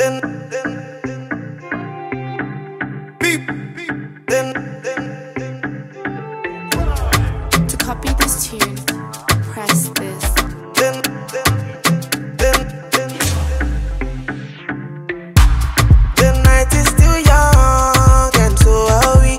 To copy this tune, press this. The night is still young and so are we.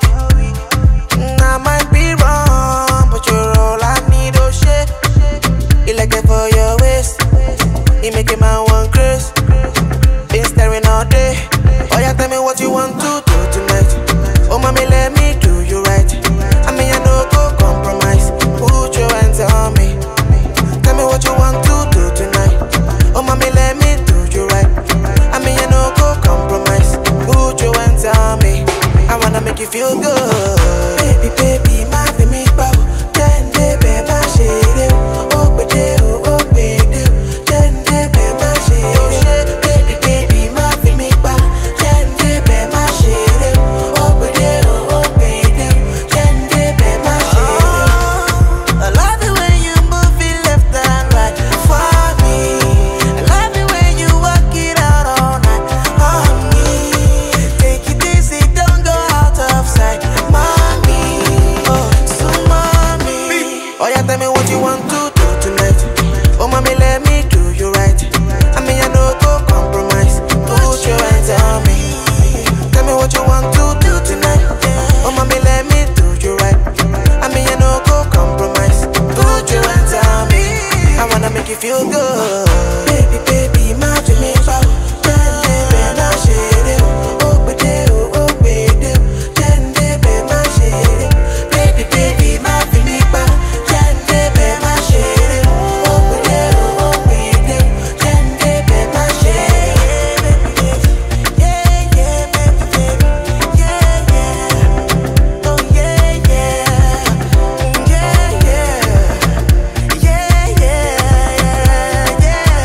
I might be wrong, but you're all I need, oh shit. You like it for your waist, you make it my one grace. Been staring all day, oh yeah, tell me what you want to do tonight. Oh mommy, let me do you right. I mean I no go compromise, put your hands on me. Tell me what you want to do tonight. Oh mommy, let me do you right. I mean I no go compromise, put your hands on me. I wanna make you feel good. Baby, baby, my baby, bow. Then baby, my shade. Oh, but oh, baby. Then baby, my shade. Baby, baby, my baby, bow. Then baby, my shade. Oh, but oh, baby. Then baby, my shade. I love the way you move it left and right for me. I love the way you walk it out all night on me. Take it easy, don't go out of sight, mommy. Oh, so mommy. Oh yeah, tell me what you want to do tonight. Oh mommy, let me do you right. I mean I no go compromise, put your hands on me. Tell me what you want to do tonight. Oh mommy, let me do you right. I mean I no go compromise, put your hands on me. I wanna make you feel good. Baby, baby, my Jimmy bow. Then baby, my shade. Oh, but oh, baby. Then baby, my shade. Baby, baby, my Jimmy bow. Then baby, my shade. Oh, but oh, baby. Then baby, my shade. Yeah, yeah, baby, yeah, yeah. Oh, yeah, yeah. Yeah, yeah. Yeah, yeah, yeah,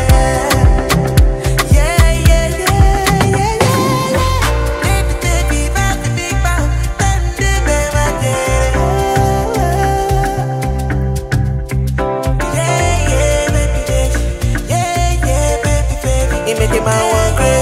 yeah. Yeah, yeah, yeah, yeah, yeah. Baby, baby, my big bow. Then baby, my shade. Yeah, yeah, baby, yeah, yeah, baby, baby. You make it my one grace.